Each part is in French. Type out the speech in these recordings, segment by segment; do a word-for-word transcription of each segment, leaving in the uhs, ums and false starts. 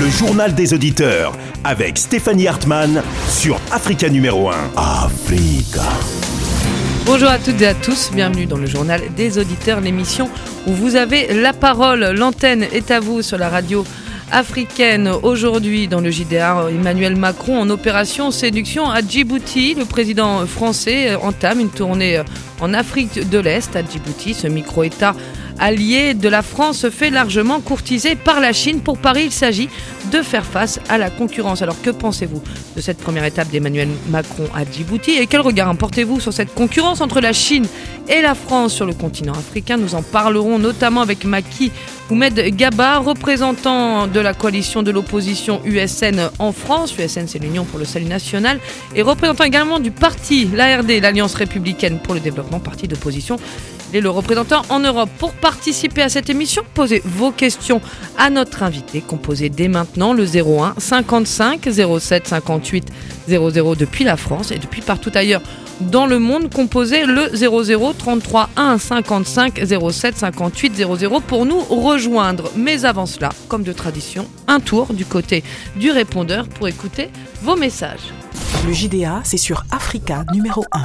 journal des auditeurs avec Stéphanie Hartmann sur Africa numéro un. Africa. Bonjour à toutes et à tous, bienvenue dans le journal des auditeurs, l'émission où vous avez la parole. L'antenne est à vous sur la radio africaine. Aujourd'hui, dans le J D R, Emmanuel Macron en opération séduction à Djibouti. Le président français entame une tournée en Afrique de l'Est à Djibouti. Ce micro-État allié de la France se fait largement courtiser par la Chine. Pour Paris, il s'agit de faire face à la concurrence. Alors que pensez-vous de cette première étape d'Emmanuel Macron à Djibouti et quel regard portez-vous sur cette concurrence entre la Chine et la France sur le continent africain? Nous en parlerons notamment avec Maki Oumed Gaba, représentant de la coalition de l'opposition U S N en France. U S N, c'est l'Union pour le Salut National, et représentant également du parti, l'A R D, l'Alliance Républicaine pour le Développement, parti d'opposition. Il est le représentant en Europe. Pour participer à cette émission, posez vos questions à notre invité. Composez dès maintenant le zéro un cinquante-cinq zéro sept cinquante-huit zéro zéro depuis la France et depuis partout ailleurs dans le monde. Composez le zéro zéro trente-trois un cinquante-cinq zéro sept cinquante-huit zéro zéro pour nous rejoindre. Mais avant cela, comme de tradition, un tour du côté du répondeur pour écouter vos messages. Le J D A, c'est sur Africa numéro un.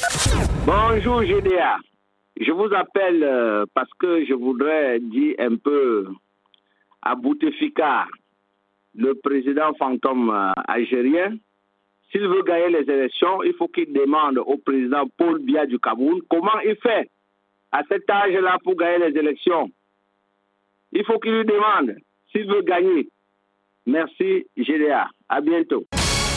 Bonjour J D A. Je vous appelle euh, parce que je voudrais dire un peu à Bouteflika, le président fantôme euh, algérien, s'il veut gagner les élections, il faut qu'il demande au président Paul Biya du Cameroun comment il fait à cet âge-là pour gagner les élections. Il faut qu'il lui demande s'il veut gagner. Merci G D A. À bientôt.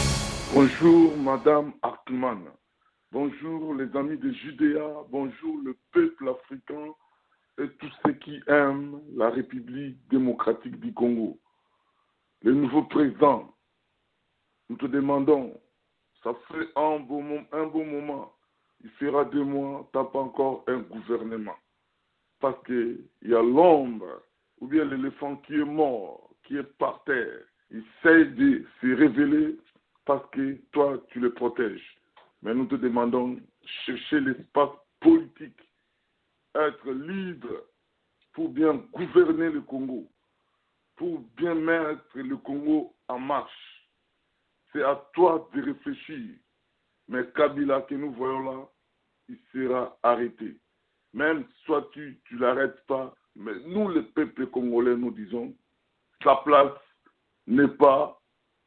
Bonjour Madame Hartmann. Bonjour les amis de Judéa, bonjour le peuple africain et tous ceux qui aiment la République démocratique du Congo. Le nouveau président, nous te demandons, ça fait un bon, un bon moment, il fera deux mois, tu n'as pas encore un gouvernement. Parce qu'il y a l'ombre, ou bien l'éléphant qui est mort, qui est par terre. Il essaie de se révéler parce que toi, tu le protèges. Mais nous te demandons de chercher l'espace politique, être libre pour bien gouverner le Congo, pour bien mettre le Congo en marche. C'est à toi de réfléchir. Mais Kabila que nous voyons là, il sera arrêté. Même soit tu ne l'arrêtes pas, mais nous, le peuple congolais, nous disons, sa place n'est pas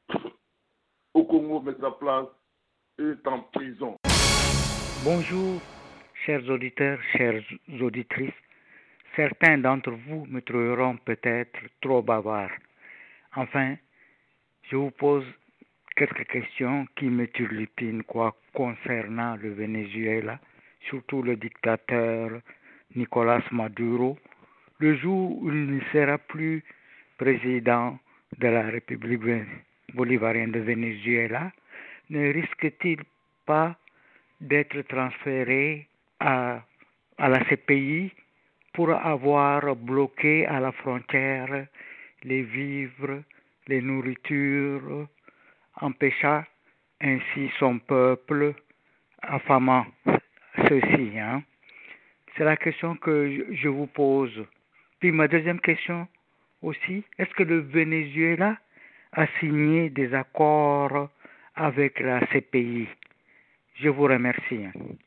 au Congo, mais sa place est en prison. Bonjour, chers auditeurs, chères auditrices. Certains d'entre vous me trouveront peut-être trop bavard. Enfin, je vous pose quelques questions qui me turlupinent quoi concernant le Venezuela, surtout le dictateur Nicolás Maduro. Le jour où il ne sera plus président de la République bolivarienne de Venezuela, ne risque-t-il pas d'être transféré à, à la C P I pour avoir bloqué à la frontière les vivres, les nourritures, empêchant ainsi son peuple, affamant ceux-ci, hein? C'est la question que je vous pose. Puis ma deuxième question aussi, est-ce que le Venezuela a signé des accords avec la C P I? Je vous remercie.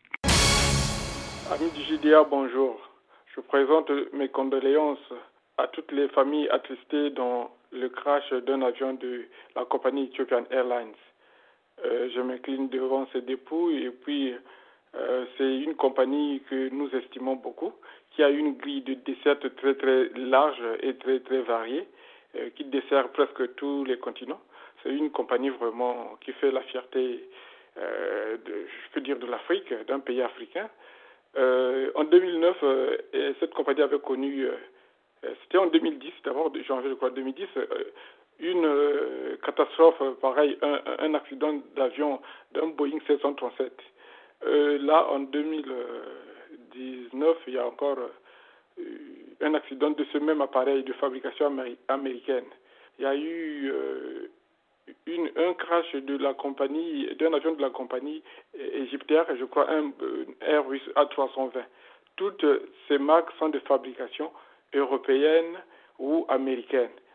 Amis du J D A, bonjour. Je présente mes condoléances à toutes les familles attristées dans le crash d'un avion de la compagnie Ethiopian Airlines. Euh, je m'incline devant ces dépouilles et puis euh, c'est une compagnie que nous estimons beaucoup, qui a une grille de dessert très très large et très très variée, euh, qui dessert presque tous les continents. C'est une compagnie vraiment qui fait la fierté, euh, de, je peux dire, de l'Afrique, d'un pays africain. Euh, en deux mille neuf, euh, cette compagnie avait connu, euh, c'était en deux mille dix, d'abord, janvier, je crois, deux mille dix, euh, une euh, catastrophe pareille, un, un accident d'avion d'un Boeing sept cent trente-sept. Euh, là, en deux mille dix-neuf, il y a encore euh, un accident de ce même appareil de fabrication améri- américaine. Il y a eu euh, une, un crash de la compagnie, d'un avion de la compagnie égyptienne, je crois un euh, Airbus A trois cent vingt. Toutes ces marques sont de fabrication européenne ou américaine.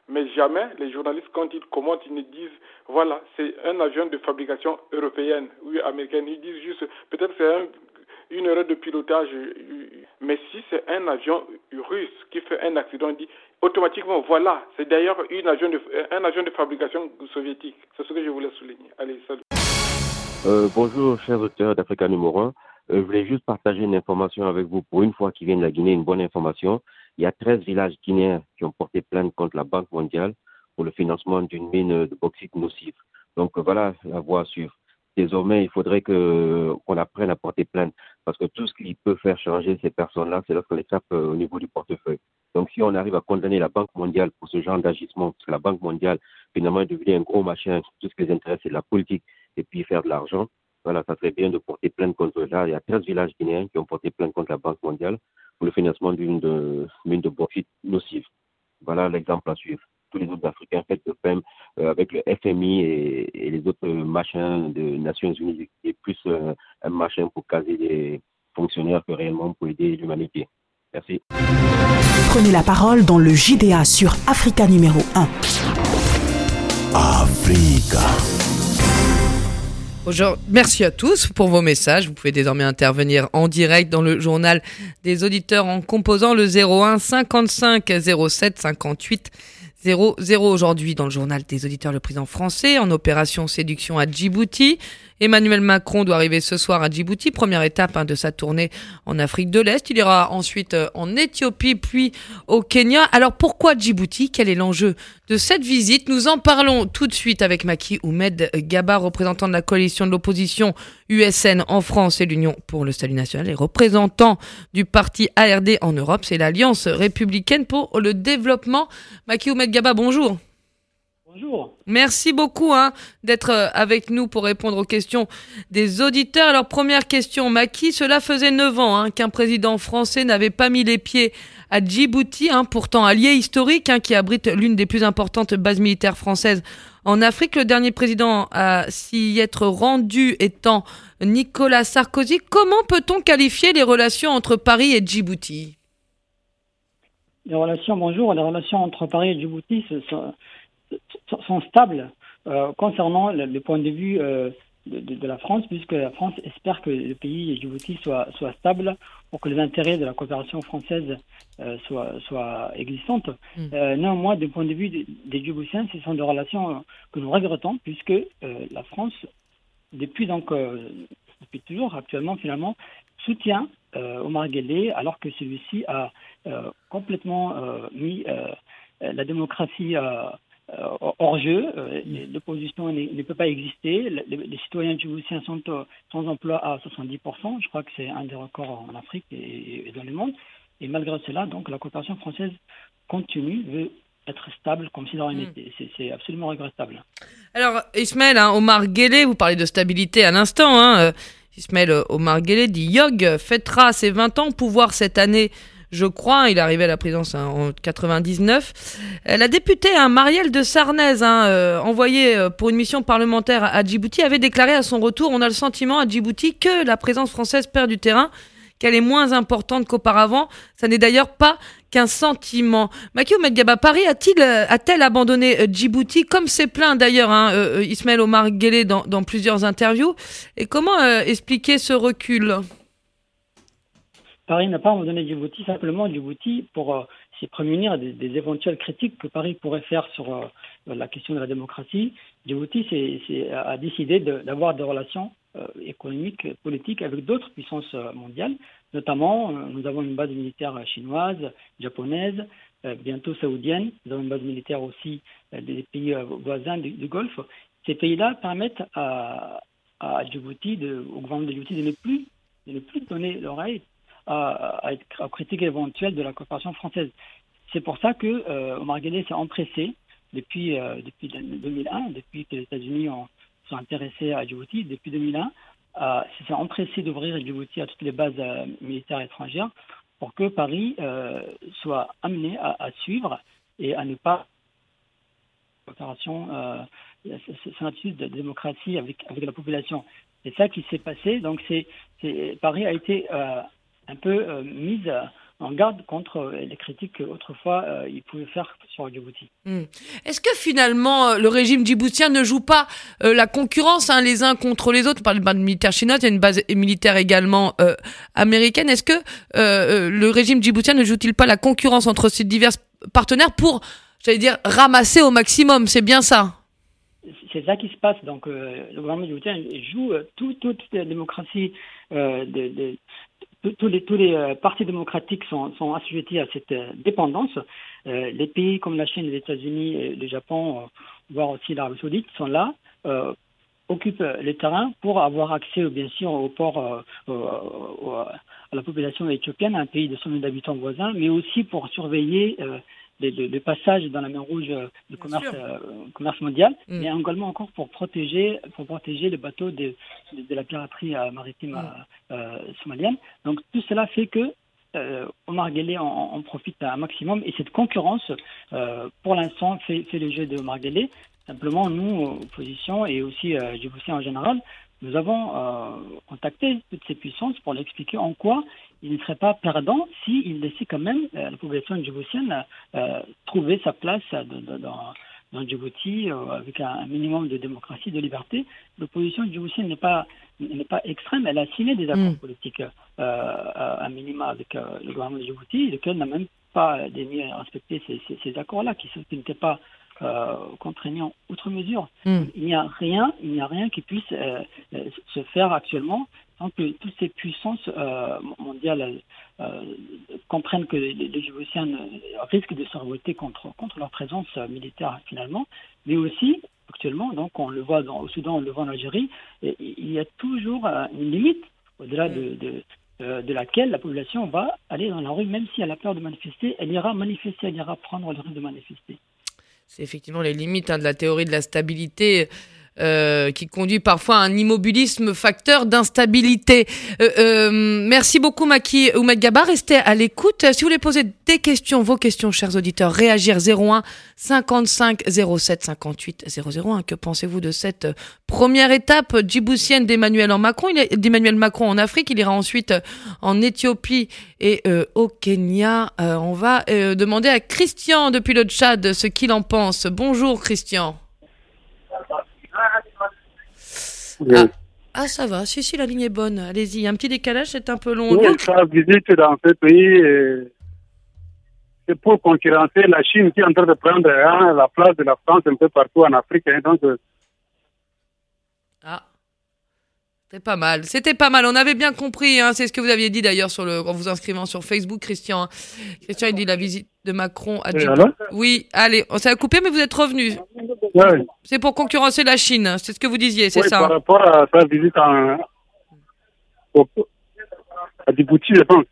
Mais jamais les journalistes, quand ils commentent, ils ne disent, voilà, c'est un avion de fabrication européenne ou américaine. Ils disent juste, peut-être c'est un, une erreur de pilotage. Mais si c'est un avion russe qui fait un accident, on dit automatiquement, voilà, c'est d'ailleurs une avion de, un avion de fabrication soviétique. C'est ce que je voulais souligner. Allez, salut. Euh, bonjour, chers auditeurs d'Africa numéro un. Euh, je voulais juste partager une information avec vous. Pour une fois qu'ils viennent de la Guinée, une bonne information. Il y a treize villages guinéens qui ont porté plainte contre la Banque mondiale pour le financement d'une mine de bauxite nocive. Donc euh, voilà la voie à suivre. Désormais, il faudrait que qu'on apprenne à porter plainte parce que tout ce qui peut faire changer ces personnes-là, c'est lorsqu'on les tape euh, au niveau du portefeuille. Donc si on arrive à condamner la Banque mondiale pour ce genre d'agissement, parce que la Banque mondiale finalement devient un gros machin, tout ce qui les intéresse c'est de la politique et puis faire de l'argent, voilà, ça serait bien de porter plainte contre ça. Il y a treize villages guinéens qui ont porté plainte contre la Banque mondiale pour le financement d'une de, mine de bauxite nocive. Voilà l'exemple à suivre. Tous les autres Africains faites de même euh, avec le F M I et, et les autres machins de Nations Unies, qui est plus euh, un machin pour caser des fonctionnaires que réellement pour aider l'humanité. Merci. Prenez la parole dans le J D A sur Africa numéro un. Africa. Bonjour. Merci à tous pour vos messages. Vous pouvez désormais intervenir en direct dans le journal des auditeurs en composant le zéro un cinquante-cinq zéro sept cinquante-huit zéro zéro. Aujourd'hui, dans le journal des auditeurs, le président français en opération séduction à Djibouti. Emmanuel Macron doit arriver ce soir à Djibouti, première étape hein, de sa tournée en Afrique de l'Est. Il ira ensuite euh, en Éthiopie, puis au Kenya. Alors pourquoi Djibouti ? Quel est l'enjeu de cette visite ? Nous en parlons tout de suite avec Macky Oumed Gaba, représentant de la coalition de l'opposition U S N en France et l'Union pour le Salut National et représentant du parti A R D en Europe. C'est l'Alliance républicaine pour le développement. Macky Oumed Gaba, bonjour. Bonjour. Merci beaucoup hein, d'être avec nous pour répondre aux questions des auditeurs. Alors première question, Macky, cela faisait neuf ans hein, qu'un président français n'avait pas mis les pieds à Djibouti, hein, pourtant allié historique hein, qui abrite l'une des plus importantes bases militaires françaises en Afrique. Le dernier président à s'y être rendu étant Nicolas Sarkozy. Comment peut-on qualifier les relations entre Paris et Djibouti ? Les relations, bonjour, les relations entre Paris et Djibouti sont, sont stables euh, concernant le, le point de vue euh, de, de, de la France, puisque la France espère que le pays Djibouti soit, soit stable pour que les intérêts de la coopération française euh, soient, soient existants. Mmh. Euh, néanmoins, du point de vue des, des Djiboutiens, ce sont des relations euh, que nous regrettons, puisque euh, la France, depuis donc euh, depuis toujours, actuellement finalement, soutient euh, Omar Guelleh, alors que celui-ci a euh, complètement euh, mis euh, la démocratie euh, hors jeu. Euh, l'opposition ne, ne peut pas exister. Les, les citoyens djiboutiens sont euh, sans emploi à soixante-dix pour cent. Je crois que c'est un des records en Afrique et, et dans le monde. Et malgré cela, donc, la coopération française continue, veut être stable comme si de rien n'était. C'est, c'est absolument regrettable. Alors, Ismaël, hein, Omar Guelleh, vous parlez de stabilité à l'instant. Hein, euh, Ismaël Omar Guelleh dit « Yog fêtera ses vingt ans au pouvoir cette année ». Je crois, il est arrivé à la présidence hein, en quatre-vingt-dix-neuf. La députée hein, Marielle de Sarnez, hein, euh, envoyée pour une mission parlementaire à Djibouti, avait déclaré à son retour « On a le sentiment à Djibouti que la présence française perd du terrain, qu'elle est moins importante qu'auparavant. Ça n'est d'ailleurs pas qu'un sentiment. » Macky Oumed Gaba, Paris a-t-il, a-t-elle abandonné Djibouti, comme c'est plein d'ailleurs hein, euh, Ismaël Omar Guelleh dans, dans plusieurs interviews. Et comment euh, expliquer ce recul ? Paris n'a pas abandonné Djibouti, simplement Djibouti, pour euh, s'y prémunir des, des éventuelles critiques que Paris pourrait faire sur euh, la question de la démocratie. Djibouti c'est, c'est, a décidé de, d'avoir des relations euh, économiques, politiques avec d'autres puissances euh, mondiales. Notamment, euh, nous avons une base militaire chinoise, japonaise, euh, bientôt saoudienne. Nous avons une base militaire aussi euh, des pays euh, voisins du, du Golfe. Ces pays-là permettent à, à Djibouti, de, au gouvernement de Djibouti, de ne plus, de ne plus donner l'oreille À, à, à critiques éventuelles de la coopération française. C'est pour ça que euh, Omar Guelleh s'est empressé depuis, euh, depuis deux mille un, depuis que les États-Unis ont, sont intéressés à Djibouti, depuis deux mille un, euh, s'est empressé d'ouvrir Djibouti à toutes les bases euh, militaires étrangères pour que Paris euh, soit amené à, à suivre et à ne pas coopération, euh, son attitude de démocratie avec, avec la population. C'est ça qui s'est passé. Donc c'est, c'est Paris a été euh, un peu euh, mise en garde contre les critiques qu'autrefois euh, ils pouvaient faire sur Djibouti. Mmh. Est-ce que finalement le régime djiboutien ne joue pas euh, la concurrence hein, les uns contre les autres? On parle de base militaire chinoise, il y a une base militaire également euh, américaine. Est-ce que euh, le régime djiboutien ne joue-t-il pas la concurrence entre ces divers partenaires pour, j'allais dire, ramasser au maximum? C'est bien ça? C'est ça qui se passe. Donc, euh, le gouvernement djiboutien joue euh, tout, toute la démocratie, euh, de, de, de, tous les, tous les euh, partis démocratiques sont, sont assujettis à cette euh, dépendance. Euh, les pays comme la Chine, les États-Unis, et le Japon, euh, voire aussi l'Arabie Saoudite, sont là, euh, occupent les terrains pour avoir accès, bien sûr, au port, euh, au, au, à la population éthiopienne, un pays de cent mille habitants voisins, mais aussi pour surveiller euh, Les, les, les passages dans la mer Rouge du commerce, euh, commerce mondial, mm. mais également encore pour protéger, pour protéger les bateaux de, de, de la piraterie euh, maritime mm. euh, somalienne. Donc tout cela fait que euh, Omar Guelleh en, en profite un maximum et cette concurrence, euh, pour l'instant, fait, fait le jeu de Omar Guelleh. Simplement, nous, opposition et aussi euh, Djiboutien en général, nous avons euh, contacté toutes ces puissances pour leur expliquer en quoi il ne serait pas perdant s'il laissait quand même euh, la population djiboutienne euh, trouver sa place de, de, dans, dans Djibouti euh, avec un, un minimum de démocratie, de liberté. L'opposition djiboutienne n'est pas, n'est pas extrême, elle a signé des accords mmh. politiques euh, à minima avec euh, le gouvernement de Djibouti, lequel n'a même pas daigné respecter ces, ces, ces accords-là qui, qui n'étaient pas Euh, contraignant outre mesure. Mm. Il n'y a rien, il n'y a rien qui puisse euh, se faire actuellement sans que toutes ces puissances euh, mondiales euh, comprennent que les, les Djiboutiens risquent de se révolter contre contre leur présence militaire finalement, mais aussi actuellement, donc on le voit dans, au Soudan, on le voit en Algérie, et, il y a toujours euh, une limite au-delà mm. de, de de laquelle la population va aller dans la rue, même si elle a peur de manifester, elle ira manifester, elle ira prendre le risque de manifester. C'est effectivement les limites hein, de la théorie de la stabilité euh, qui conduit parfois à un immobilisme facteur d'instabilité. Euh, euh, merci beaucoup Maki Oumed Gaba, restez à l'écoute. Si vous voulez poser des questions, vos questions chers auditeurs, réagir zéro un cinquante-cinq zéro sept cinquante-huit zéro zéro un. Que pensez-vous de cette première étape djiboutienne d'Emmanuel Macron, il est, d'Emmanuel Macron en Afrique, il ira ensuite en Éthiopie et euh, au Kenya. Euh, on va euh, demander à Christian depuis le Tchad ce qu'il en pense. Bonjour Christian. Oui. Ah, ah, ça va. Si, si, la ligne est bonne. Allez-y. Un petit décalage, c'est un peu long. Oui, sa visite dans ce pays, euh, c'est pour concurrencer la Chine qui est en train de prendre hein, la place de la France un peu partout en Afrique. Hein, donc, euh... Ah. C'était pas mal. C'était pas mal. On avait bien compris. Hein, c'est ce que vous aviez dit d'ailleurs sur le, en vous inscrivant sur Facebook, Christian. Hein. Christian, il dit la visite de Macron à Djibouti. Oui, allez. Ça a coupé, mais vous êtes revenu. Ouais. C'est pour concurrencer la Chine. C'est ce que vous disiez, c'est oui, ça? Par rapport à sa visite en... à Djibouti, je pense.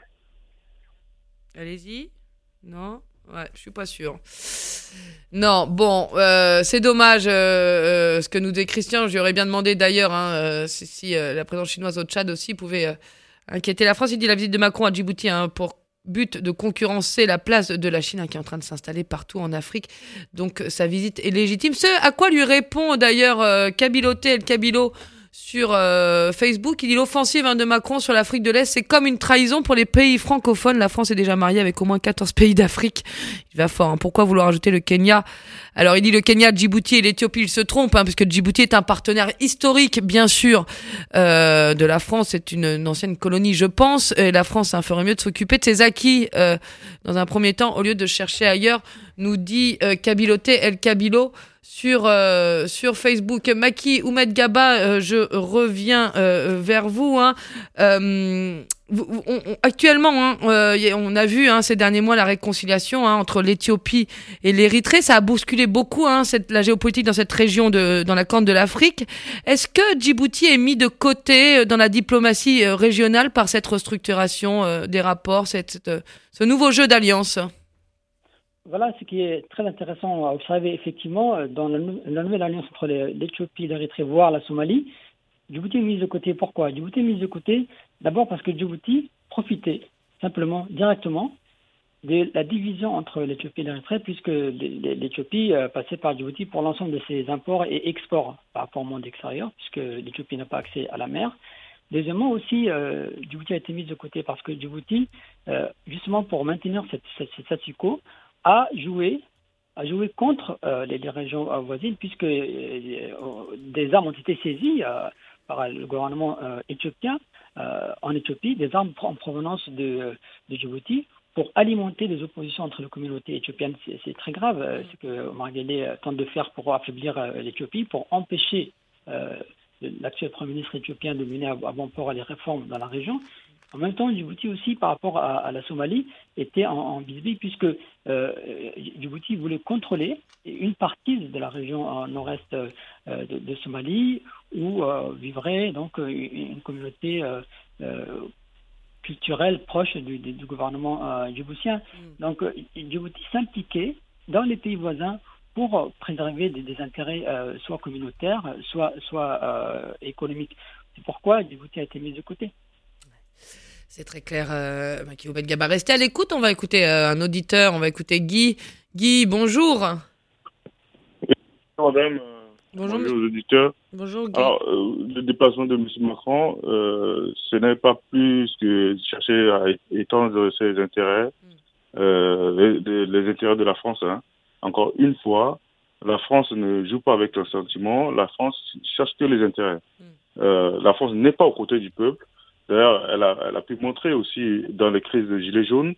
Allez-y. Non? Ouais, je suis pas sûre. Non, bon, euh, c'est dommage euh, euh, ce que nous dit Christian. Je lui aurais bien demandé d'ailleurs hein, euh, si, si euh, la présence chinoise au Tchad aussi pouvait euh, inquiéter la France. Il dit la visite de Macron à Djibouti hein, pour but de concurrencer la place de la Chine hein, qui est en train de s'installer partout en Afrique. Donc sa visite est légitime. Ce à quoi lui répond d'ailleurs euh, Kabiloté El Kabilo sur euh, Facebook. Il dit l'offensive hein, de Macron sur l'Afrique de l'Est, c'est comme une trahison pour les pays francophones. La France est déjà mariée avec au moins quatorze pays d'Afrique. Il va fort. Hein. Pourquoi vouloir ajouter le Kenya? Alors il dit le Kenya, Djibouti et l'Éthiopie, il se trompe, hein, parce que Djibouti est un partenaire historique, bien sûr, euh, de la France. C'est une, une ancienne colonie, je pense. Et la France hein, ferait mieux de s'occuper de ses acquis euh, dans un premier temps, au lieu de chercher ailleurs, nous dit euh, Kabiloté El Kabilo sur euh, sur Facebook. Maki Oumed Gaba, euh, je reviens euh, vers vous. Hein. Euh, on, on, actuellement, hein, euh, on a vu hein, ces derniers mois la réconciliation hein, entre l'Éthiopie et l'Érythrée. Ça a bousculé beaucoup hein, cette, la géopolitique dans cette région, de, dans la corne de l'Afrique. Est-ce que Djibouti est mis de côté dans la diplomatie régionale par cette restructuration euh, des rapports, cette, cette, ce nouveau jeu d'alliance? Voilà ce qui est très intéressant à observer effectivement dans la, la nouvelle alliance entre l'Éthiopie, l'Érythrée, voire la Somalie. Djibouti est mise de côté. Pourquoi? Djibouti est mise de côté d'abord parce que Djibouti profitait simplement, directement, de la division entre l'Éthiopie et l'Érythrée, puisque l'Éthiopie passait par Djibouti pour l'ensemble de ses imports et exports par rapport au monde extérieur, puisque l'Éthiopie n'a pas accès à la mer. Deuxièmement aussi, euh, Djibouti a été mis de côté parce que Djibouti, euh, justement pour maintenir cette, cette, cette statu quo, a joué, a joué contre euh, les, les régions euh, voisines puisque euh, des armes ont été saisies euh, par le gouvernement euh, éthiopien euh, en Éthiopie, des armes en provenance de, de Djibouti pour alimenter des oppositions entre les communautés éthiopiennes. C'est, c'est très grave euh, ce que Omar Guelleh tente de faire pour affaiblir euh, l'Éthiopie, pour empêcher euh, l'actuel Premier ministre éthiopien de mener à, à bon port les réformes dans la région. En même temps, Djibouti aussi, par rapport à, à la Somalie, était en, en bisbille puisque euh, Djibouti voulait contrôler une partie de la région nord-est euh, de, de Somalie où euh, vivrait donc une, une communauté euh, euh, culturelle proche du, du, du gouvernement euh, djiboutien. Mm. Donc euh, Djibouti s'impliquait dans les pays voisins pour euh, préserver des, des intérêts euh, soit communautaires, soit, soit euh, économiques. C'est pourquoi Djibouti a été mis de côté. C'est très clair, euh, Maki Oubed-Gaba. Restez à l'écoute, on va écouter euh, un auditeur, on va écouter Guy. Guy, bonjour. Bonjour madame, bonjour, bonjour aux auditeurs. Bonjour Guy. Alors, euh, le déplacement de M. Macron, euh, ce n'est pas plus que chercher à étendre ses intérêts, mm. euh, les, les intérêts de la France. Hein. Encore une fois, la France ne joue pas avec le sentiment, la France cherche que les intérêts. Mm. Euh, la France n'est pas aux côtés du peuple. D'ailleurs, elle a, elle a pu montrer aussi dans les crises de Gilets jaunes,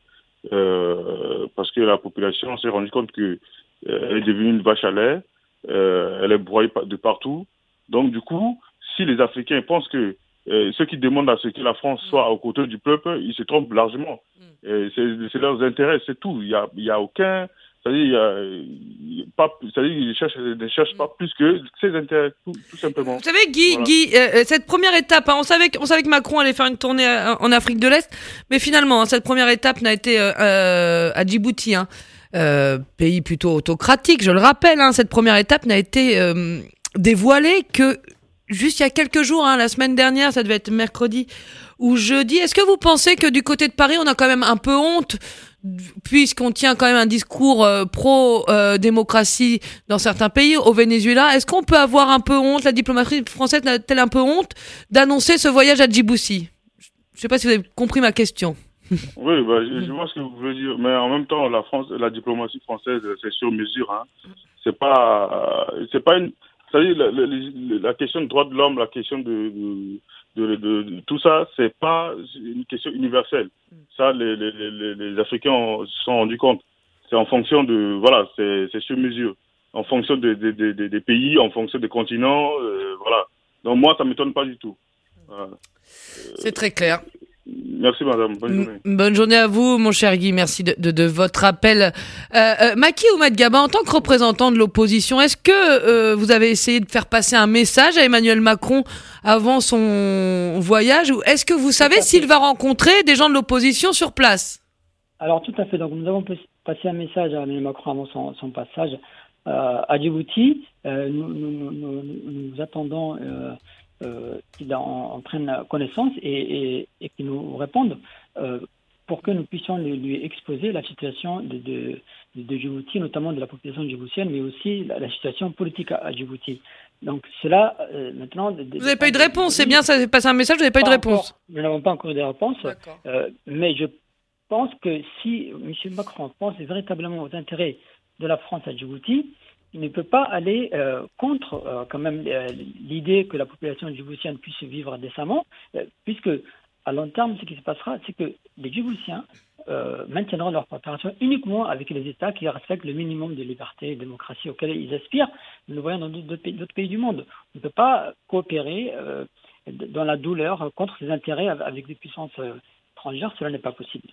euh, parce que la population s'est rendue compte qu'elle euh, est devenue une vache à lait, euh, elle est broyée de partout. Donc, du coup, si les Africains pensent que euh, ceux qui demandent à ce que la France soit aux côtés du peuple, ils se trompent largement. Et c'est, c'est leurs intérêts, c'est tout. Il y a, il y a aucun... C'est-à-dire, il y a, il y a pas, c'est-à-dire ils ne cherchent, ne cherchent pas plus que ses intérêts, tout, tout simplement. Vous savez, Guy, voilà. Guy euh, cette première étape, hein, on, savait que, on savait que Macron allait faire une tournée à, en Afrique de l'Est, mais finalement, hein, cette première étape n'a été euh, à Djibouti, hein, euh, pays plutôt autocratique, je le rappelle, hein, cette première étape n'a été euh, dévoilée que juste il y a quelques jours, hein, la semaine dernière, ça devait être mercredi ou jeudi. Est-ce que vous pensez que du côté de Paris, on a quand même un peu honte puisqu'on tient quand même un discours euh, pro-démocratie euh, dans certains pays, au Venezuela, est-ce qu'on peut avoir un peu honte, la diplomatie française a-t-elle un peu honte d'annoncer ce voyage à Djibouti? Je ne sais pas si vous avez compris ma question. Oui, bah, je, je vois ce que vous voulez dire, mais en même temps, la France, la diplomatie française, c'est sur mesure. Hein. C'est pas, euh, c'est pas une, c'est-à-dire la, la, la question de droits de l'homme, la question de, de De, de, de, tout ça, c'est pas une question universelle. Ça, les, les, les, les Africains se sont rendus compte. C'est en fonction de, voilà, c'est, c'est sur mesure. En fonction de, de, de, de, des pays, en fonction des continents, euh, voilà. Donc moi, ça m'étonne pas du tout. Voilà. C'est très clair. Merci madame, bonne journée. Bonne journée à vous mon cher Guy, merci de, de, de votre appel. Euh, euh, Maki Oubed-Gaba, en tant que représentant de l'opposition, est-ce que euh, vous avez essayé de faire passer un message à Emmanuel Macron avant son voyage, ou est-ce que vous savez s'il va rencontrer des gens de l'opposition sur place? Alors tout à fait, donc nous avons passé un message à Emmanuel Macron avant son, son passage euh, à Djibouti. Euh, nous, nous, nous, nous, nous attendons euh, Euh, qu'il en, en prenne connaissance et, et, et qu'il nous réponde euh, pour que nous puissions lui, lui exposer la situation de, de, de, de Djibouti, notamment de la population djiboutienne, mais aussi la, la situation politique à, à Djibouti. Donc cela, euh, maintenant... De, de, vous n'avez pas eu de réponse, c'est bien, ça s'est passé un message, vous n'avez pas, pas eu de réponse. Encore, nous n'avons pas encore eu de réponse, euh, mais je pense que si M. Macron pense véritablement aux intérêts de la France à Djibouti, il ne peut pas aller euh, contre euh, quand même euh, l'idée que la population djiboutienne puisse vivre décemment, euh, puisque à long terme, ce qui se passera, c'est que les Djiboutiens euh, maintiendront leur coopération uniquement avec les États qui respectent le minimum de liberté et de démocratie auquel ils aspirent. Nous le voyons dans d'autres pays, d'autres pays du monde. On ne peut pas coopérer euh, dans la douleur contre ses intérêts avec des puissances euh, étrangères, cela n'est pas possible.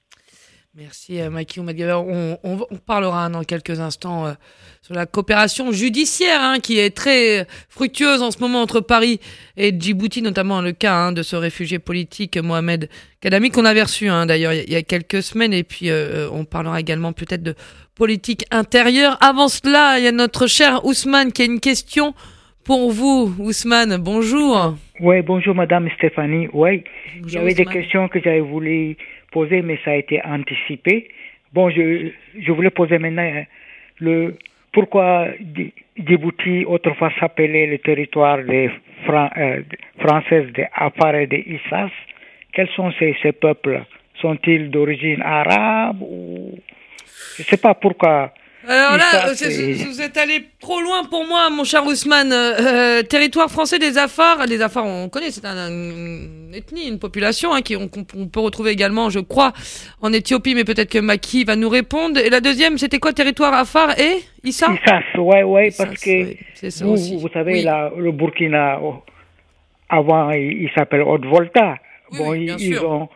Merci Maki Oubed-Gaba. On, on, on parlera dans quelques instants euh, sur la coopération judiciaire hein, qui est très fructueuse en ce moment entre Paris et Djibouti, notamment le cas hein, de ce réfugié politique Mohamed Kadami qu'on avait reçu hein, d'ailleurs il y a quelques semaines, et puis euh, on parlera également peut-être de politique intérieure. Avant cela, il y a notre cher Ousmane qui a une question pour vous. Ousmane, bonjour. Oui, bonjour Madame Stéphanie. Oui, bonjour, il y avait Ousmane. Des questions que j'avais voulu poser, mais ça a été anticipé. Bon, je, je voulais poser maintenant le pourquoi Djibouti autrefois s'appelait le territoire des fran- euh, françaises des Afar et des Issas. Quels sont ces, ces peuples? Sont-ils d'origine arabe ou... Je ne sais pas pourquoi. Alors là, Issas, c'est... vous êtes allé trop loin pour moi, mon cher Ousmane. Euh, territoire français des Afars. Les Afars, on connaît, c'est un, un, une ethnie, une population hein, qui on, on peut retrouver également, je crois, en Éthiopie, mais peut-être que Maki va nous répondre. Et la deuxième, c'était quoi, territoire Afar et Issa? Issas, ouais, ouais, Issas, parce que ouais, c'est ça vous, aussi. vous savez, Oui. là, le Burkina, oh, avant, il, il s'appelle Haute-Volta. Oui, bon, oui, ils, bien ils sûr. ont,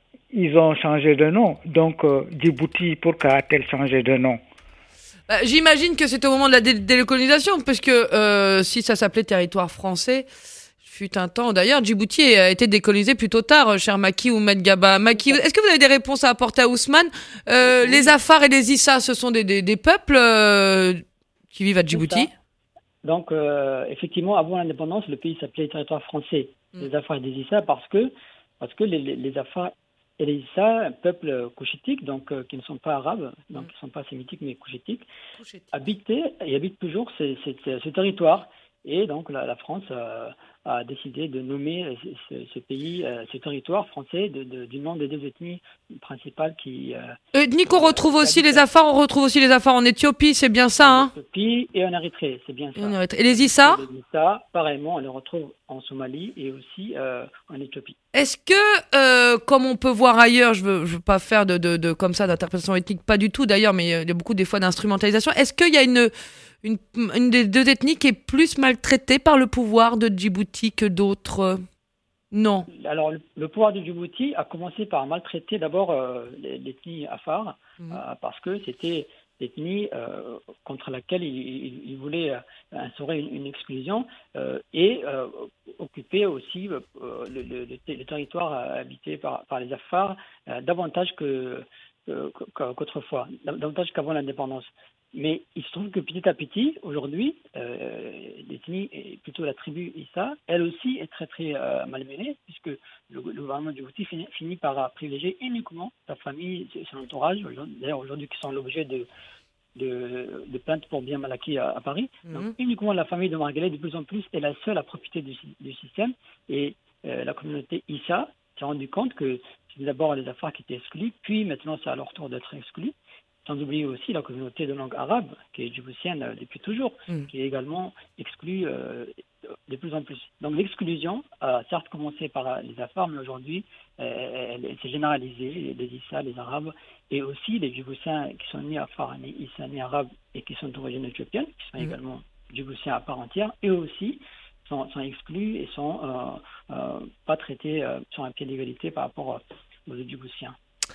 ils ont changé de nom. Donc, euh, Djibouti, pourquoi a-t-elle changé de nom? Bah, j'imagine que c'était au moment de la dé- délocalisation, parce que euh, si ça s'appelait territoire français, fut un temps. D'ailleurs, Djibouti a été décolonisé plutôt tard, cher Maki ou Medgaba. Maki, est-ce que vous avez des réponses à apporter à Ousmane? euh, Oui. Les Afars et les Issa, ce sont des, des, des peuples euh, qui vivent à Djibouti. Donc, euh, effectivement, avant l'indépendance, le pays s'appelait territoire français, Mm. les Afars et les Issa, parce que, parce que les, les, les Afars et les Issa, un peuple couchitique, donc donc qui ne sont pas arabes, donc Mm. qui ne sont pas sémitiques mais couchitiques, Couchétique. habitaient et habitent toujours ces, ces, ces- ce territoire. Et donc la, la France euh, a décidé de nommer ce, ce- ce pays, euh, ce territoire français de, de- du nom des deux ethnies principales qui euh, Ethnie qu'on retrouve euh, aussi habitent les Afars, on retrouve aussi les Afars en Éthiopie, c'est bien ça, en hein? Éthiopie et en Érythrée, c'est bien ça. Et, on arrête. Et les Issa? Et les Issa, pareillement, on les retrouve en Somalie et aussi euh, en Éthiopie. Est-ce que, euh, comme on peut voir ailleurs, je veux, je veux pas faire de, de, de comme ça d'interprétation ethnique, pas du tout d'ailleurs, mais il y a beaucoup des fois d'instrumentalisation. Est-ce qu'il y a une, une, une des deux ethnies qui est plus maltraitée par le pouvoir de Djibouti que d'autres? Non. Alors, le, le pouvoir de Djibouti a commencé par maltraiter d'abord euh, l'ethnie Afar, Mhm. euh, parce que c'était l'ethnie euh, contre laquelle il, il, il voulait euh, instaurer une, une exclusion euh, et euh, occuper aussi euh, le, le, le, le territoire habité par, par les Afars euh, davantage que, que, qu'autrefois, davantage qu'avant l'indépendance. Mais il se trouve que petit à petit, aujourd'hui, euh, l'ethnie, et plutôt la tribu Issa, elle aussi est très très euh, malmenée, puisque le, le gouvernement de Djibouti finit, finit par privilégier uniquement sa famille, son entourage, d'ailleurs aujourd'hui qui sont l'objet de, de, de plaintes pour bien mal acquis à, à Paris. Mhm. Donc uniquement la famille de Margalet, de plus en plus, est la seule à profiter du, du système. Et euh, la communauté Issa s'est rendu compte que c'était d'abord les Afars qui étaient exclus, puis maintenant c'est à leur tour d'être exclus. Sans oublier aussi la communauté de langue arabe, qui est djiboutienne euh, depuis toujours, Mm. qui est également exclue euh, de plus en plus. Donc l'exclusion a certes commencé par les Afars, mais aujourd'hui, euh, elle, elle s'est généralisée, les Issa, les Arabes, et aussi les Djiboutiens qui sont ni Afars, ni Issa, ni Arabes, et qui sont d'origine éthiopienne, qui sont Mm. également Djiboutiens à part entière, et aussi sont, sont exclus et sont euh, euh, pas traités euh, sur un pied d'égalité par rapport aux Djiboutiens.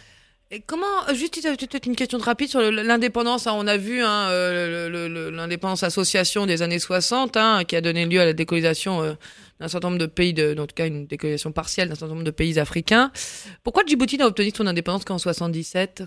Et comment, juste peut-être une question rapide sur le- l'indépendance. Hein, on a vu hein, euh, le- le- l'indépendance association des années soixante, hein, qui a donné lieu à la décolonisation euh, d'un certain nombre de pays, de, en tout cas une décolonisation partielle d'un certain nombre de pays africains. Pourquoi Djibouti n'a obtenu son indépendance qu'en soixante-dix-sept?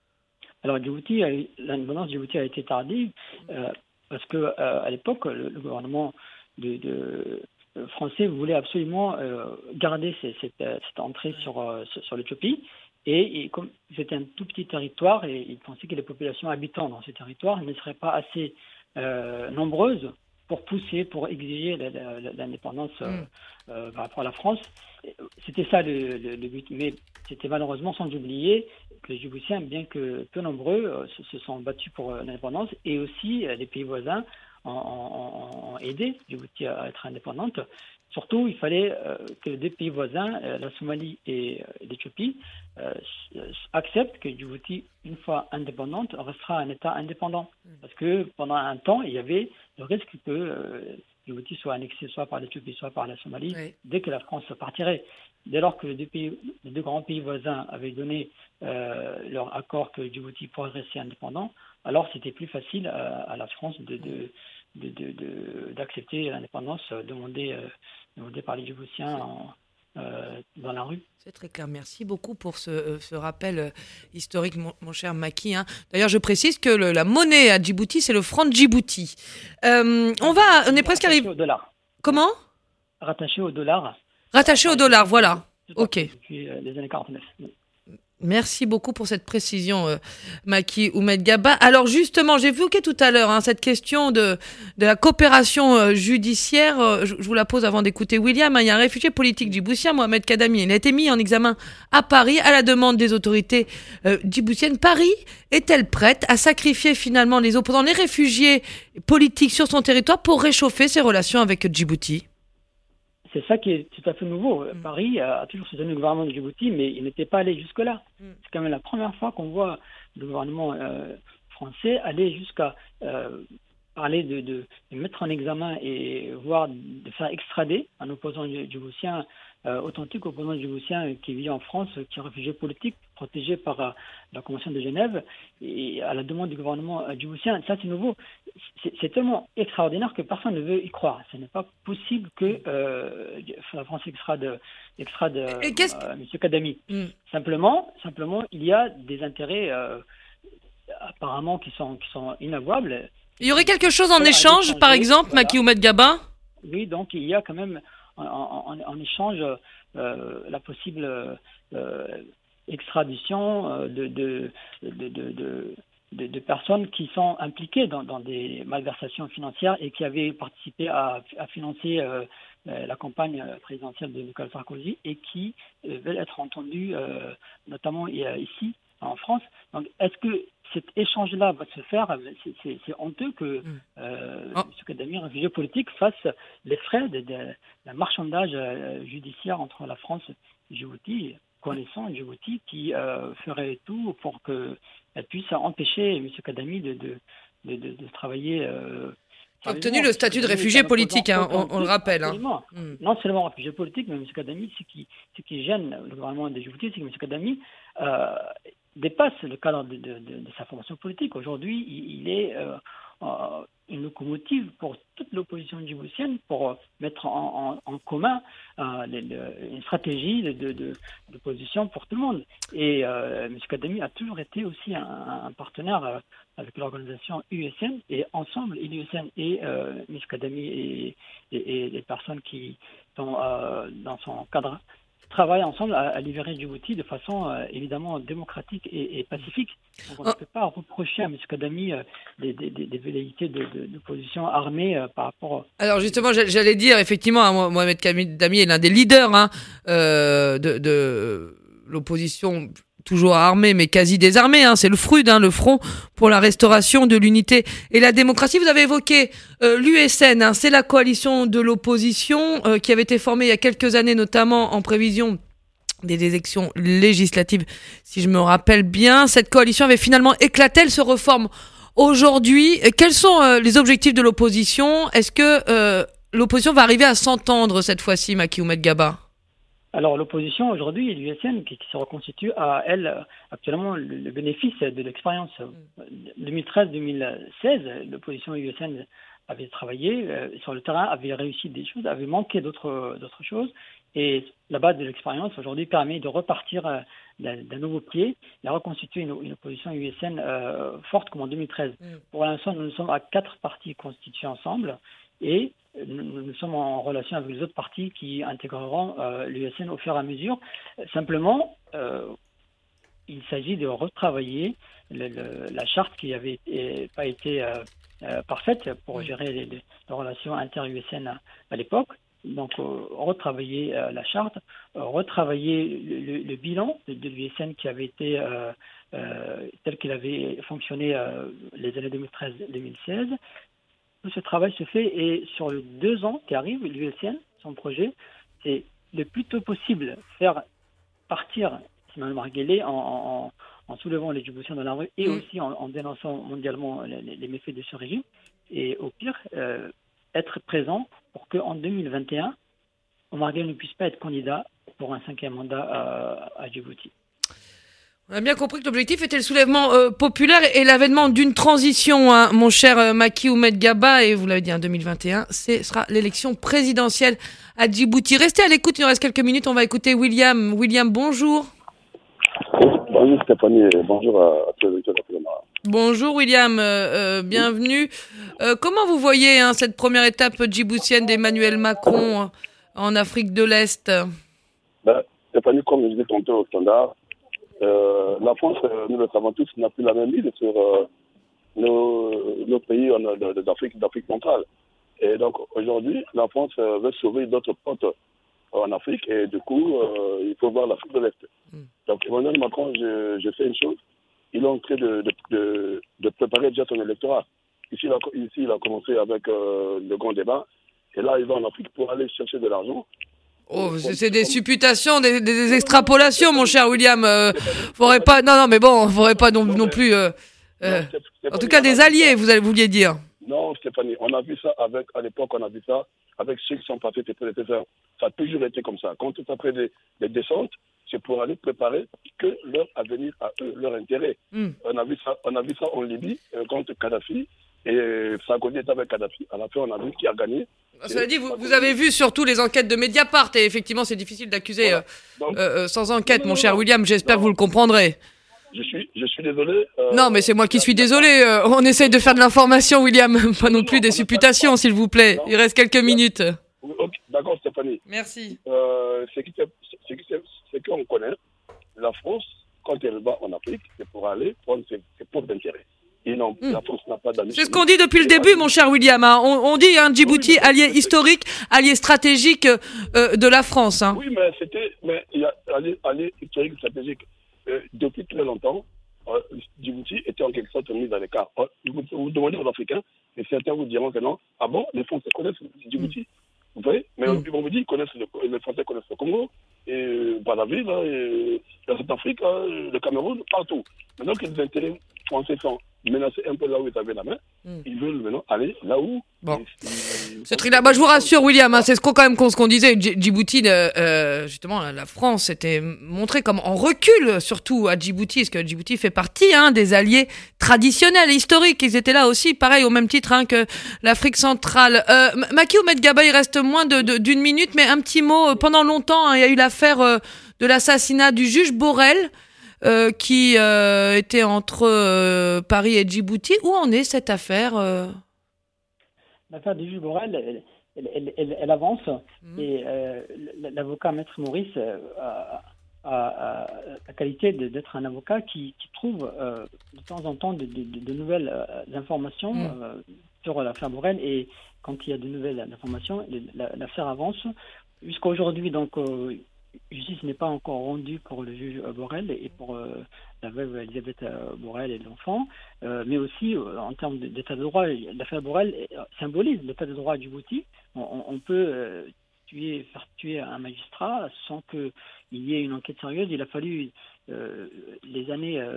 Alors Djibouti, a eu- l'indépendance de Djibouti a été tardive euh, parce que euh, à l'époque, le, le gouvernement de, de, euh, français voulait absolument euh, garder ces- cette, cette entrée sur, euh, sur, sur l'Éthiopie. Et, et comme c'était un tout petit territoire, et il pensait que les populations habitant dans ce territoire ne seraient pas assez euh, nombreuses pour pousser, pour exiger la- la- la- l'indépendance euh, Mm. euh, par rapport à la France. C'était ça le, le- le but. Mais c'était malheureusement sans oublier que les Djiboutiens, bien que peu nombreux, euh, se, se sont battus pour euh, l'indépendance, et aussi euh, les pays voisins ont, ont- ont aidé Djibouti à être indépendante. Surtout, il fallait euh, que les deux pays voisins, euh, la Somalie et euh, l'Éthiopie, euh, s- acceptent que Djibouti, une fois indépendante, restera un État indépendant. Parce que pendant un temps, il y avait le risque que euh, Djibouti soit annexé soit par l'Éthiopie, soit par la Somalie, Oui. dès que la France partirait. Dès lors que les deux, pays, les deux grands pays voisins avaient donné euh, leur accord que Djibouti pourrait rester indépendant, alors c'était plus facile à, à la France de, de, de, de, de- d'accepter l'indépendance demandée, euh, demandée par les Djiboutiens en, euh, dans la rue. C'est très clair. Merci beaucoup pour ce, euh, ce rappel euh, historique, mon, mon cher Maki. Hein. D'ailleurs, je précise que le- la monnaie à Djibouti, c'est le franc de Djibouti. Euh, on va, on est presque Rattaché arrivé. au dollar. Comment? Rattaché au dollar. Rattaché au dollar, voilà. Tout à Ok. fait, depuis euh, les années quarante-neuf. Merci beaucoup pour cette précision, euh, Macky Oumed Gaba. Alors justement, j'ai évoqué tout à l'heure hein, cette question de, de la coopération euh, judiciaire. Euh, je, je vous la pose avant d'écouter William. Hein. Il y a un réfugié politique djiboutien, Mohamed Kadami. Il a été mis en examen à Paris à la demande des autorités euh, djiboutiennes. Paris est-elle prête à sacrifier finalement les opposants, les réfugiés politiques sur son territoire pour réchauffer ses relations avec Djibouti ? C'est ça qui est tout à fait nouveau. Mm. Paris a toujours soutenu le gouvernement de Djibouti, mais il n'était pas allé jusque-là. Mm. C'est quand même la première fois qu'on voit le gouvernement euh, français aller jusqu'à euh, parler de, de, de mettre en examen et voire de faire extrader un opposant djiboutien, euh, authentique opposant djiboutien qui vit en France, qui est réfugié politique, protégé par euh, la Convention de Genève, et à la demande du gouvernement euh, djiboutien. Ça, c'est nouveau. C'est, c'est tellement extraordinaire que personne ne veut y croire. Ce n'est pas possible que euh, la France extrade, extrade euh, euh, M. Kadami. Mm. Simplement, simplement, il y a des intérêts euh, apparemment qui sont, qui sont inavouables. Il y aurait quelque chose en échange, par exemple, voilà. Macky Oumed Gaba ? Oui, donc il y a quand même en, en, en échange euh, la possible euh, extradition euh, de, de, de, de, de, de, de personnes qui sont impliquées dans, dans des malversations financières et qui avaient participé à, à financer euh, la campagne présidentielle de Nicolas Sarkozy et qui euh, veulent être entendues euh, notamment ici en France. Donc, est-ce que cet échange-là va se faire? C'est, c'est, c'est honteux que euh, oh. M. Kadami, réfugié politique, fasse les frais de, de, de marchandage euh, judiciaire entre la France et Djibouti, connaissant Djibouti qui euh, ferait tout pour qu'elle puisse empêcher M. Kadami de, de, de, de, de travailler. Euh, Il a obtenu le statut de réfugié politique, hein, on, on le rappelle. Hein. Mm. Non seulement réfugié politique, mais M. Kadami, ce qui, ce qui gêne le gouvernement de Djibouti, c'est que M. Kadami euh, dépasse le cadre de, de, de, de sa formation politique. Aujourd'hui, il, il est euh, euh, une locomotive pour toute l'opposition djiboutienne pour euh, mettre en, en, en commun euh, les, les, une stratégie de, de, de, de position pour tout le monde. Et euh, M. Kadami a toujours été aussi un, un partenaire euh, avec l'organisation U S N, et ensemble, l'U S N et euh, M. Kadami et, et, et les personnes qui sont euh, dans son cadre travaillent ensemble à, à libérer Djibouti de façon euh, évidemment démocratique et, et pacifique. Donc on oh. ne peut pas reprocher à M. Kadami euh, des, des, des velléités de, de, de position armée euh, par rapport... Alors justement, j'allais dire, effectivement, hein, Mohamed Kadami est l'un des leaders hein, euh, de, de l'opposition toujours armée, mais quasi désarmée. Hein, c'est le F R U D, hein, le Front pour la restauration de l'unité et la démocratie. Vous avez évoqué euh, l'U S N, hein, c'est la coalition de l'opposition euh, qui avait été formée il y a quelques années, notamment en prévision des élections législatives, si je me rappelle bien. Cette coalition avait finalement éclaté, elle se reforme aujourd'hui. Quels sont euh, les objectifs de l'opposition? Est-ce que euh, l'opposition va arriver à s'entendre cette fois-ci, Macky Oumed Gaba? Alors l'opposition aujourd'hui, l'U S N, qui, qui se reconstitue, a, elle, actuellement le, le bénéfice de l'expérience. deux mille treize deux mille seize, l'opposition U S N avait travaillé euh, sur le terrain, avait réussi des choses, avait manqué d'autres, d'autres choses. Et la base de l'expérience aujourd'hui permet de repartir euh, d'un, d'un nouveau pied, de reconstituer une, une opposition U S N euh, forte comme en deux mille treize. Mm. Pour l'instant, nous sommes à quatre partis constitués ensemble et nous, nous sommes en relation avec les autres partis qui intégreront euh, l'U S N au fur et à mesure. Simplement, euh, il s'agit de retravailler le, le, la charte qui n'avait pas été euh, euh, parfaite pour gérer les, les relations inter-U S N à, à l'époque. Donc, euh, retravailler euh, la charte, euh, retravailler le, le, le bilan de, de l'U S N qui avait été euh, euh, tel qu'il avait fonctionné euh, les années deux mille treize deux mille seize. Tout ce travail se fait et sur les deux ans qui arrivent, l'U S N, son projet, c'est le plus tôt possible faire partir Ismaël Marguelé en, en, en soulevant les Djiboutiens dans la rue et mmh. aussi en, en dénonçant mondialement les, les méfaits de ce régime. Et au pire, euh, être présent pour qu'en deux mille vingt et un, Omar Gueye ne puisse pas être candidat pour un cinquième mandat à, à Djibouti. On a bien compris que l'objectif était le soulèvement euh, populaire et l'avènement d'une transition, hein, mon cher euh, Macky Oumed Gaba, et vous l'avez dit, en deux mille vingt et un, ce sera l'élection présidentielle à Djibouti. Restez à l'écoute, il nous reste quelques minutes, on va écouter William. William, bonjour. Bonjour Stéphanie, bonjour à, à tous les auditeurs de la Fédération. Bonjour William, euh, euh, bienvenue. Euh, comment vous voyez hein, cette première étape djiboutienne d'Emmanuel Macron hein, en Afrique de l'Est? Ben, Stéphanie, comme je disais tantôt au standard, euh, la France, euh, nous le savons tous, n'a plus la même mise sur euh, nos, nos pays en, de, d'Afrique, d'Afrique centrale. Et donc aujourd'hui, la France euh, veut sauver d'autres portes en Afrique et du coup, euh, il faut voir l'Afrique de l'Est. Mm. Donc Emmanuel Macron, je, je sais une chose, il est en train de, de, de, de préparer déjà son électorat. Ici, il a, ici, il a commencé avec euh, le grand débat et là, il va en Afrique pour aller chercher de l'argent. Oh, c'est, c'est des supputations, des, des, des extrapolations, mon cher William. Euh, faudrait pas, non, non, mais bon, faudrait pas non, non plus. Euh, euh, en tout cas, des alliés, vous vouliez dire. Non, Stéphanie, on a vu ça avec, à l'époque, on a vu ça avec ceux qui sont passés tes prédécesseurs. Ça a toujours été comme ça. Quand tu après des, des descentes, c'est pour aller préparer que leur avenir à eux, leur intérêt. Mm. On a vu ça, on a vu ça en Libye euh, contre Kadhafi et Sarkozy était avec Kadhafi. À la fin, on a vu qui a gagné. Cela dit, vous, vous avez vu surtout les enquêtes de Mediapart et effectivement, c'est difficile d'accuser voilà. euh, Donc, euh, sans enquête, non, mon non, cher non. William. J'espère non. que vous le comprendrez. Je suis, je suis désolé. Euh, non, mais c'est moi qui suis désolé. Euh, on essaye de faire de l'information, William, pas non, non plus des supputations, s'il vous plaît. Non. Il reste quelques minutes. Okay, d'accord, Stéphanie. Merci. Euh, c'est, c'est, c'est, c'est qu'on connaît. La France, quand elle va en Afrique, c'est pour aller prendre ses, ses propres intérêts. Et non, mmh. la France n'a pas d'amis. C'est ce qu'on dit depuis le début, mon cher William. Hein. On, on dit hein, Djibouti, oui, allié historique, allié stratégique euh, de la France. Hein. Oui, mais c'était, mais il y a allié, allié historique, stratégique. Euh, depuis très longtemps, euh, Djibouti était en quelque sorte mis à l'écart. Euh, vous, vous demandez aux Africains, et certains vous diront que non. Ah bon, les Français connaissent Djibouti. Mmh. Vous voyez, mais mmh. on vous dit qu'ils connaissent le, les Français connaissent le Congo, et Brazzaville, et la Centrafrique, le Cameroun, partout. Maintenant que les intérêts français sont menacés un peu là où ils avaient la main, mmh. ils veulent maintenant aller là où... Bon. Ils, ils, c'est très là. Bah, je vous rassure, William, hein, c'est ce qu'on, quand même qu'on, ce qu'on disait. Djibouti, euh, justement, la France était montrée comme en recul, surtout à Djibouti, parce que Djibouti fait partie hein, des alliés traditionnels et historiques. Ils étaient là aussi, pareil, au même titre hein, que l'Afrique centrale. Euh, Maki Oumed Gaba, il reste moins de, de, d'une minute, mais un petit mot. Pendant longtemps, hein, il y a eu l'affaire euh, de l'assassinat du juge Borrell, euh, qui euh, était entre euh, Paris et Djibouti. Où en est cette affaire euh L'affaire du juge Borrell, elle, elle, elle, elle, elle avance mmh. et euh, l'avocat Maître Maurice euh, a, a, a la qualité de, d'être un avocat qui, qui trouve euh, de temps en temps de, de, de nouvelles euh, informations mmh. euh, sur l'affaire Borrell, et quand il y a de nouvelles informations, l'affaire avance. Jusqu'à aujourd'hui, donc, euh, justice n'est pas encore rendue pour le juge Borrell et pour euh, la veuve Elisabeth Borrell et l'enfant, euh, mais aussi euh, en termes d'état de droit, l'affaire Borrell symbolise l'état de droit à Djibouti. On, on peut euh, tuer, faire tuer un magistrat sans qu'il y ait une enquête sérieuse. Il a fallu euh, les années... Euh,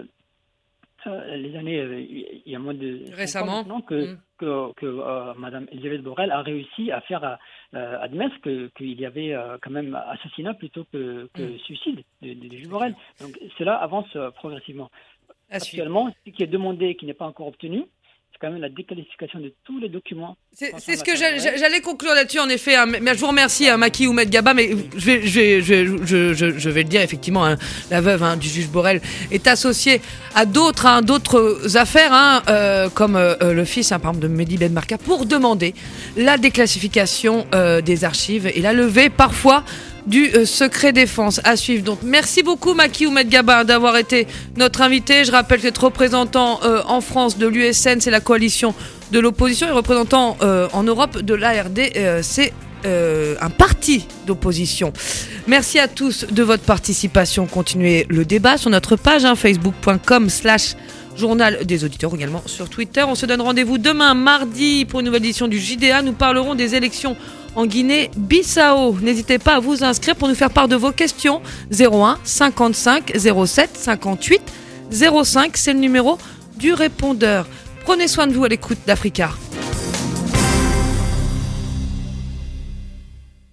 les années, euh, il y a moins de récemment maintenant que, mmh. que, que euh, Madame Elisabeth Borrell a réussi à faire euh, admettre que, qu'il y avait euh, quand même assassinat plutôt que, que mmh. suicide de, de, de juge Borrell. Donc cela avance euh, progressivement. À Actuellement, ce qui est demandé et qui n'est pas encore obtenu, c'est quand même la déqualification de tous les documents. C'est, c'est ce que j'allais, j'allais conclure là-dessus, en effet. Hein, mais je vous remercie, hein, Maki Oumed Gaba, mais je vais, je vais, je, je, je, je vais le dire, effectivement, hein, la veuve hein, du juge Borrell est associée à d'autres, hein, d'autres affaires, hein, euh, comme euh, le fils, hein, par exemple, de Mehdi Ben Marka, pour demander la déclassification euh, des archives et la levée, parfois, du euh, secret défense à suivre. Donc merci beaucoup Maki Oumed Gaba d'avoir été notre invité. Je rappelle que vous êtes représentant euh, en France de l'U S N, c'est la coalition de l'opposition, et représentant euh, en Europe de l'A R D, euh, c'est euh, un parti d'opposition. Merci à tous de votre participation. Continuez le débat sur notre page hein, facebook.com slash Journal des auditeurs, également sur Twitter. On se donne rendez-vous demain mardi pour une nouvelle édition du J D A. Nous parlerons des élections en Guinée-Bissau. N'hésitez pas à vous inscrire pour nous faire part de vos questions. zéro un cinquante-cinq zéro sept cinquante-huit zéro cinq, c'est le numéro du répondeur. Prenez soin de vous à l'écoute d'Africa.